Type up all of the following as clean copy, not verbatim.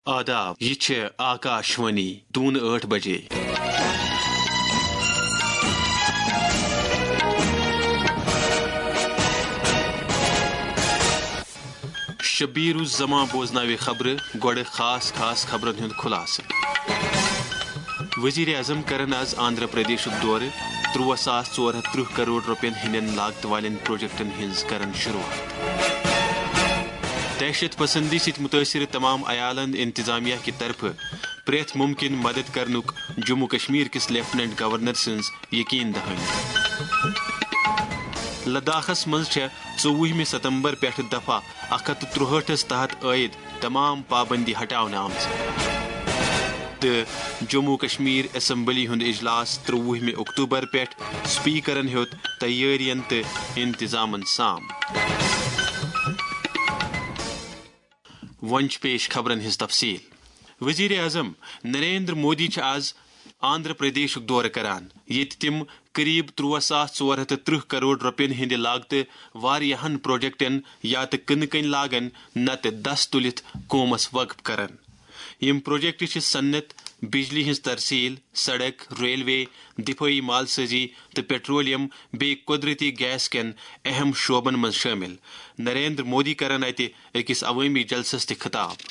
آداب، یہ چھ آکاشوانی دون 8 بجے۔ شبیر الزمان بوزناوِ خبر گوڑ خاص خبرن ہند خلاصہ۔ وزیر اعظم کرن آز آندھرا پردیش دورہ، 13,430 کروڑ روپین ہندین لاگت والین پروجیکٹن ہنز کرن شروعات۔ دہشت پسندی ست متاثر تمام عیالن انتظامیہ کی طرف پریت ممکن مدد کرنک جموں کشمیر کس لیفٹیننٹ گورنر سنز یقین دہانی۔ لداخس مز 24 ستمبر پہ دفعہ 163 تحت عائد تمام پابندی ہٹاؤن آمز، تو جموں کشمیر اسمبلی ہند اجلاس 23 اکتوبر پہ سپیکرن ہیوت تیارین تو انتظامن سام۔ ونچ پیش خبرن ہز تفصیل۔ وزیر اعظم نریندر مودی آز آندھرا پردیش دورہ کران، یت تم قریب 13,430 کروڑ روپین ہند لاگت واریاہن پروجیکٹن یا تو کن کن لاگن نت دس تلت قومس وقف کرن۔ یم پروجیکٹ چھ صنعت، بجلی ہز ترسیل، سڑک، ریلوے، دفاعی مال سازی تو پیٹرولیم بی قدرتی گیس کن اہم شعبن مز شامل۔ نریندر مودی کرن اتہ اکس عوامی جلسس تہ خطاب۔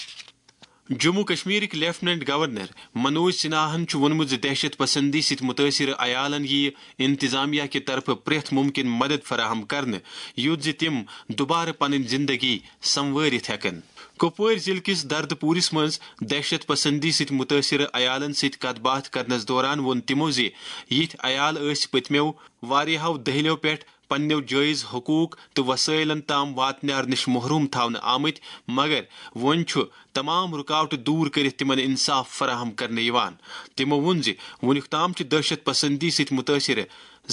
جموں کشمیرک لیفٹیننٹ گورنر منوج سنہاہن وونمت دہشت پسندی ست متاثر عیالن یہ انتظامیہ کی طرف پریت ممکن مدد فراہم کرنے یوت تم دوبارہ پن زندگی سنوارت ہیکن۔ کپوار ضلع کس درد پورس مز دہشت پسندی ست متاثر عیالن ست کت بات کرنس دوران وون تمو یت عیال پتمو واریاہو دہلیو پہ پنو جائز حقوق تو وسائلن تام واتنار نش محروم تھون آمت، مگر ون تمام رکاوٹ دور کرت تمن انصاف فراہم کرنے یوان۔ تمو ون ونیک تام دہشت پسندی ست متاثر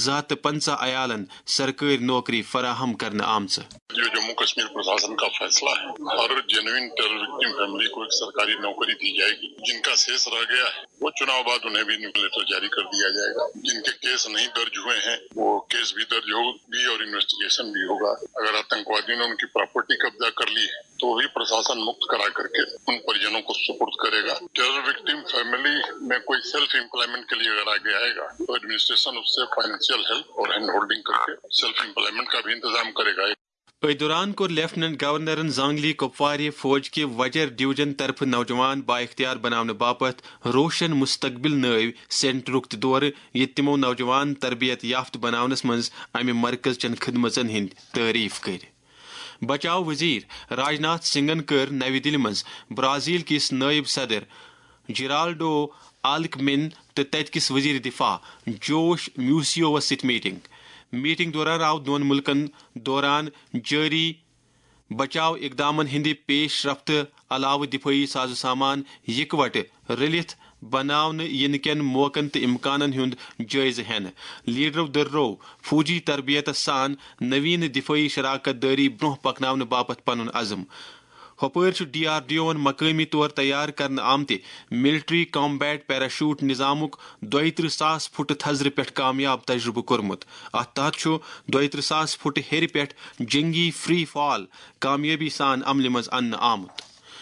250 عیالن سرکاری نوکری فراہم کرنے آمچ۔ یہ جموں کشمیر پرشاسن کا فیصلہ ہے، ہر جینوئن ٹیرر وکٹم فیملی کو ایک سرکاری نوکری دی جائے گی۔ جن کا سیس رہ گیا ہے وہ چناؤ بعد انہیں بھی لیٹر جاری کر دیا جائے گا۔ جن کے کیس نہیں درج ہوئے ہیں وہ کیس بھی درج ہوگی اور انویسٹیگیشن بھی ہوگا۔ اگر آتنکوادیوں نے ان کی پراپرٹی قبضہ کر لی ہے تو بھی پرشاسن مکت کرا کر کے ان پریجنوں کو سپرد کرے گا۔ ٹیرر وکٹم فیملی میں کوئی سیلف امپلائمنٹ کے لیے اگر آگے آئے گا تو ایڈمنسٹریشن اس سے فائنینشیل ہیلپ اور ہینڈ ہولڈنگ کر کے سیلف امپلائمنٹ کا بھی انتظام کرے گا۔ دوران کور لیفٹیننٹ گورنرن زانگلی کپوارہ فوج کے وجر ڈویژن طرف نوجوان با اختیار بنانے باپت روشن مستقبل ناو سینٹرک دورہ یہ تمو نوجوان تربیت یافت بناونس مز امہ مرکز چن خدمتن ہند تعریف کر۔ بچاؤ وزیر راجناتھ سنگھن کر نو دلہ مز برازیل کس نائب صدر جیرالڈو آلکمن تو تت کس وزیر دفاع جوش میوسیوس ست میٹنگ دوران آو دون ملکن دوران جاری بچاؤ اقدامن ہند پیش رفت علاوہ دفاعی ساز و سامان یکوٹ رلت بناون ین کن موقعن تو امکانن ہند جائزہ ہین۔ لیڈرو دررو فوجی تربیت سان نوین دفاعی شراکت داری برہ پکناؤن باپت پنن عزم۔ ہپر DRDO مقامی طور تیار کرنے آمت ملٹری کامبیٹ پیراشوٹ نظامک 32,000 فٹ تھزر پہ کامیاب تجربہ کورمت۔ ات تحت 32,000 فٹ ہیر پہ جنگی فری فال کامیابی سان عمل مز ان آمت۔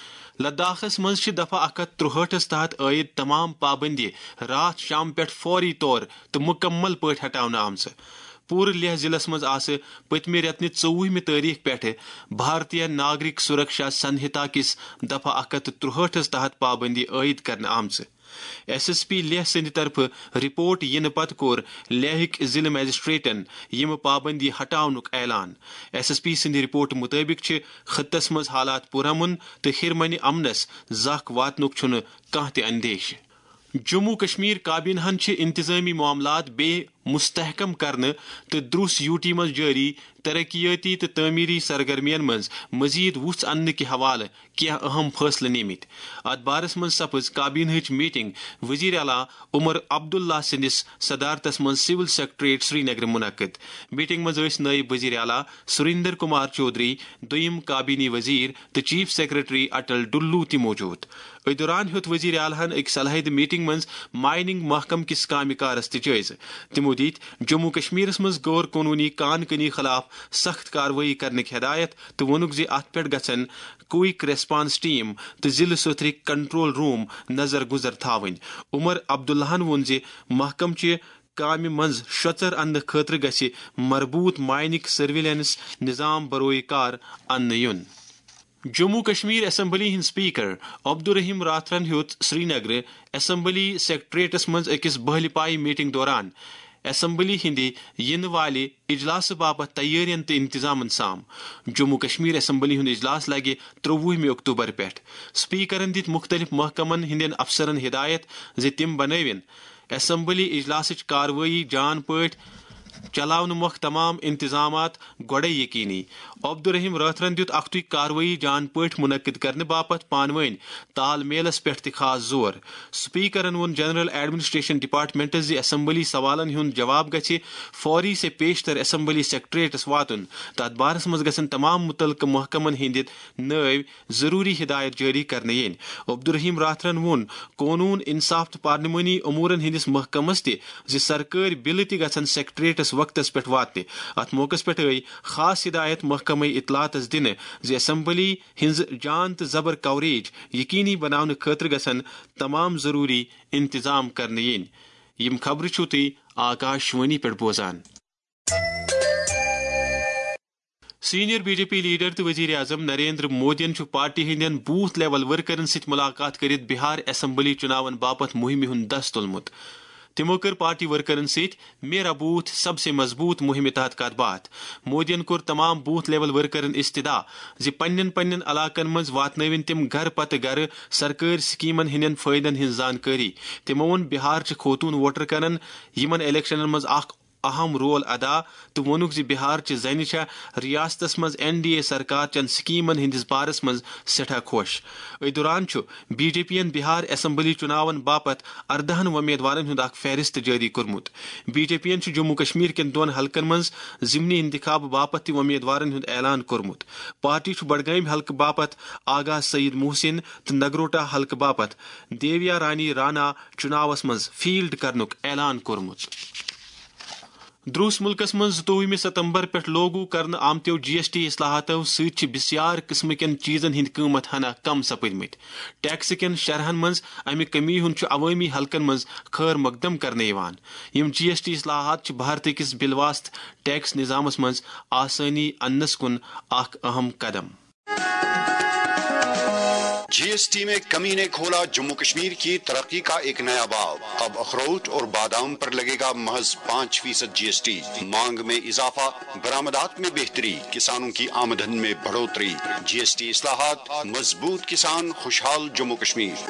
لداخس مز دفعہ 163 تحت عائد تمام پابندی رات شام پہ فوری طور تو مکمل پہ ہٹاؤن آمچ۔ پور لیہ ضلع مز پتمہ رتن 24 تاریخ پہ بھارتیہ ناگرک سرکشا سنہتا کس دفعہ 163 تحت پابندی عائد کرنے آمچ۔ SSP لیہ سند طرف رپورٹ ین پتہ کور لیہک ضلع میجسٹریٹن یم پابندی ہٹاؤنک اعلان۔ SSP سند رپورٹ مطابق خطس مز حالات پرامن تو ہرمن امنس زخ واتنک چھن کانہ تہ اندیشہ۔ جموں کشمیر کابینہ انتظامی معاملات بے مستحکم کرنے تو دروس UT مز جاری ترقیاتی تو تعمیری سرگرمین مز مزید وُژھ اننے کے حوالہ کیا اہم فیصلہ نمت۔ ات بارس مز سپز کابینہ میٹنگ وزیر اعلیٰ عمر عبداللہ سندس صدارتس مز سول سیکریٹریٹ سری نگر منعقد۔ میٹنگ مز نائب وزیر اعلیٰ سریندر کمار چودھری، دویم کابینی وزیر تو چیف سیکریٹری اٹل ڈلو تہ موجود۔ دوران ہیوت وزیر اعلیٰ أکس صلاحیت میٹنگ مز مائننگ محکم کس کامہ کارس تہ جائزہ. تمو دت جموں کشمیرس مز غور قانونی کان کنی خلاف سخت کاروٲیی کرنک ہدایت تو وونک زِ ات پٮ۪ٹھ گژھن کوئک ریسپانس ٹیم تو ضلع سطرک کنٹرول روم نظر گزر تھاون. عمر عبداللہن وون زِ محکم چہ کامہ منز شوژر اننہ خاطر گژھِ مربوط مائننگ سرویلنس نظام بروئے کار اننہ یُن. جموں کشمیر اسمبلی ہند سپیکر عبدالرحیم راتھرن ہیوت سری نگر اسمبلی سیکٹریٹس مز اکس بہل پائی میٹنگ دوران اسمبلی ہندِ ین والہ اجلاس باپت تیارین تو انتظامن سام. جموں کشمیر اسمبلی ہند اجلاس لگہ 23 اکتوبر پہ. سپیکرن دت مختلف محکمن ہندین افسرن ہدایت زِ تم بنوین اسمبلی اجلاسچ کاروٲیی جان پٲٹھۍ چلاون مۄکھ تمام انتظامات گۄڈے یقینی. عبدالرحیم راتھرن دت اختُے کاروٲیی جان پٲٹھۍ منعقد کرنہٕ باپت پانوٲنۍ تال میلس پٮ۪ٹھ تہِ خاص زور. سپیکرن ووٚن جنرل ایڈمنسٹریشن ڈپارٹمنٹس زِ اسمبلی سوالن ہُنٛد جواب گژھِ فوری سے پیشتر اسمبلی سیکٹریٹس واتُن تہٕ اتھ بارس منٛز گژھن تمام متعلقہٕ محکمن ہٕنٛدِ نٲوۍ ضروٗری ہدایت جٲری کرنہٕ یِنۍ. عبدالرحیم راتھرن ووٚن قونوٗن انصاف تہٕ پارلیمانی امورن ہٕنٛدس محکمس تہِ زِ سرکٲرۍ بلہٕ تہِ گژھن سیکٹریٹس وقتس پٮ۪ٹھ واتنہِ. اتھ موقعس پٮ۪ٹھ آیہِ خاص ہدایت محکمہ اطلاعاتس دِنہٕ زِ اسمبلی ہنٛز جان تہٕ زبر کوریج یقینی بناونہٕ خٲطرٕ گژھن تمام ضروٗری انتظام کرنہٕ یِنۍ. یم خبرٕ چھِو تُہۍ آکاشوانی پٮ۪ٹھ بوزان. Senior B J P leader تو وزیر اعظم نریندر مودین پارٹی ہندین بوتھ لیول ورکرن ست ملاقات کرت بہار اسمبلی چناون باپت مہمہ ہند دست تلمت. تمو کر پارٹی ورکرن ست میرا بوتھ سب سے مضبوط مہم تحت کت بات. مودین کور تمام بوتھ لیول ورکرن استدعا زِ پنن پنن علاقن مز واتناوین تم گھر پتہ گھر سرکاری سکیمن ہندین فائدن ہند زانکاری. تمو وون بہار چھ خوتون ووٹر کرن یمن الیکشنن مز اخ اہم رول ادا تو وونک زِ بہار چہ زنہ چھ ریاستس مز NDA سرکار چن سکیمن ہندس بارس مز سٹھا خوش. ای دوران چھ be J P yen Bihar assembly چناون باپت 14 امیدوارن ہند اخ فہرست جاری کورمت. بی جے پی ین جموں کشمیر کین 2 حلقن مز ضمنی انتخاب باپت تہ امیدوارن ہند اعلان کورمت. پارٹی چھ بڈگام حلقہ باپت آغا سعید محسن تو نگروٹا حلقہ باپت دیویا رانی رانا چناوس مز فیلڈ کرنک اعلان کورمت. دروس ملکس من 22 ستمبر پہ لوگو کرنے آمتو GST اصلاحاتو ست بسیار قسم کن چیزن ہند قیمت ہنا کم سپدمت. ٹیکس کن شرحن مز امہ کمی ہند عوامی حلقن مز خیر مقدم کرنے یوان. یم GST اصلاحات بھارت کس بالواست ٹیکس نظامس مز آسانی انس کن اخ اہم قدم. GST میں کمی نے کھولا جموں کشمیر کی ترقی کا ایک نیا باب. اب اخروٹ اور بادام پر لگے گا محض 5% GST. مانگ میں اضافہ، برآمدات میں بہتری، کسانوں کی آمدن میں بڑھوتری. GST اصلاحات، مضبوط کسان، خوشحال جموں کشمیر.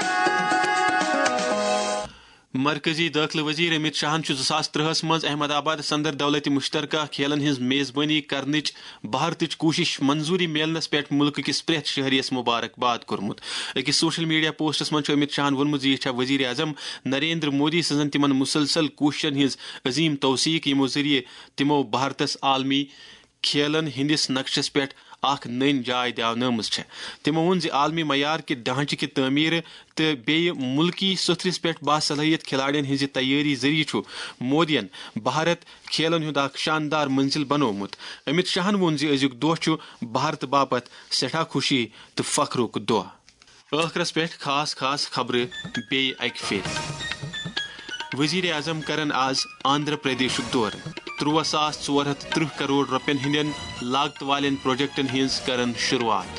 مرکزی داخلہ وزیر امت شاہن 2013 مز احمد آباد صدر دولت مشترکہ کھیلن ہز میزبانی کرنچ بھارتچ کوشش منظوری میلنس پہ ملک کس پریت شہریس مبارکباد کورمت. اکس سوشل میڈیا پوسٹس من امت شاہن وونمت یہ وزیر اعظم نریندر مودی سزن تمن مسلسل کوششن ہز عظیم توثیق یمو ذریعہ تمو بھارتس عالمی کھیلن ہندس نقشس پہ اخ نئی جائے دینامز. تمو وون عالمی معیار کہ ڈھانچہ کی تعمیر تو بیٚیہِ ملکی ستھرس پہ باصلاحیت کھلاڑین ہز تیاری ذریعہ مودین بھارت کھیلن ہند اخ شاندار منزل بنومت. امت شاہن وون ازیک دہ بھارت باپت سٹھا خوشی تو فخرک دہ. ٲخرس پہ خاص خبر بیٚیہِ اکہ پھر. وزیر اعظم کرن آز آندھرا پردیشک دور. 13,430 کروڑ روپین ہندین لاگت والین پروجیکٹن ہز کرن شروعات.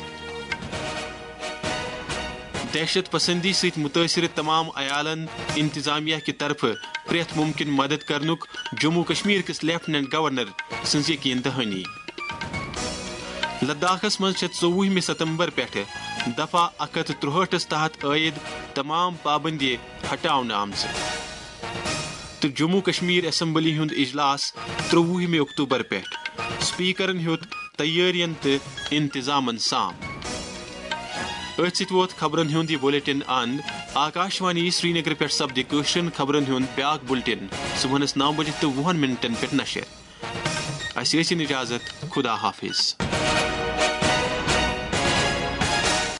دہشت پسندی ست متاثر تمام عیالن انتظامیہ کی طرف پریت ممکن مدد کرنک جموں کشمیر کس لیفٹننٹ گورنر سنز یقین دہانی. لداخس من 24 ستمبر پہ دفعہ 163 تحت عائد تمام پابندی ہٹاؤنہ آمژ تو جموں کشمیر اسمبلی ہند اجلاس 23 اکتوبر پہ سپیکرن ہیوت تیارین تو انتظامن سام. ات ست ووت خبرن ہند یہ بلیٹن اند. آکاشوانی سری نگر پہ سپد کشرن خبرن ہند بیاکھ بلیٹن صبح 9 بجے تو 20 منٹن پہ نشر. اس اجازت. خدا حافظ.